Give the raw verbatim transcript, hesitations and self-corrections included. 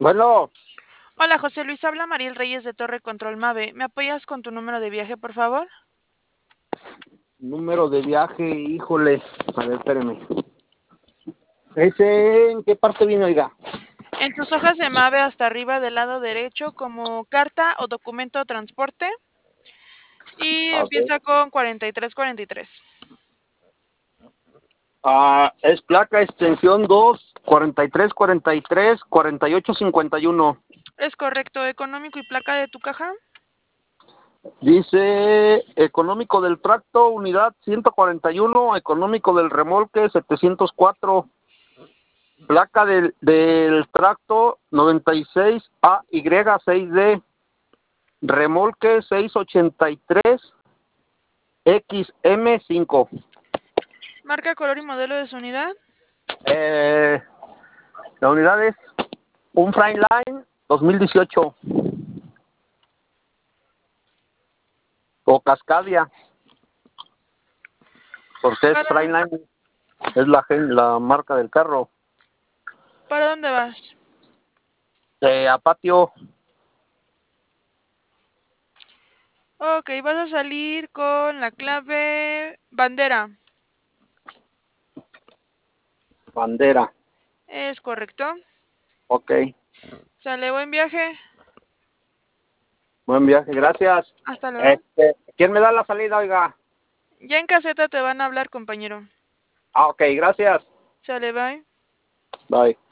Bueno, Hola, José Luis, habla Mariel Reyes de Torre Control Mave. ¿Me apoyas con tu número de viaje, por favor? número de viaje, híjole. A ver, espéreme. ¿Ese en qué parte viene, oiga? En tus hojas de Mave hasta arriba del lado derecho como carta o documento de transporte y A ver. empieza con cuarenta y tres cuarenta y tres. Ah, es placa extensión dos, cuarenta y tres, cuarenta y tres, cuarenta y ocho, cincuenta y uno. ¿Es correcto? ¿Económico y placa de tu caja? Dice económico del tracto, unidad ciento cuarenta y uno, económico del remolque setecientos cuatro, placa del, del tracto noventa y seis A Y seis D, remolque seiscientos ochenta y tres X M cinco. ¿Marca, color y modelo de su unidad? Eh, la unidad es un Freightliner dos mil dieciocho o Cascadia, porque es ¿Para, Freightliner, es la, gen- la marca del carro. ¿Para dónde vas? Eh, a patio, Ok, vas a salir con la clave bandera. bandera. ¿Es correcto? Ok, Sale, buen viaje. buen viaje, gracias. Hasta luego. Este, ¿quién me da la salida, oiga? Ya en caseta te van a hablar, compañero. Ah, ok, gracias. Sale, bye. Bye.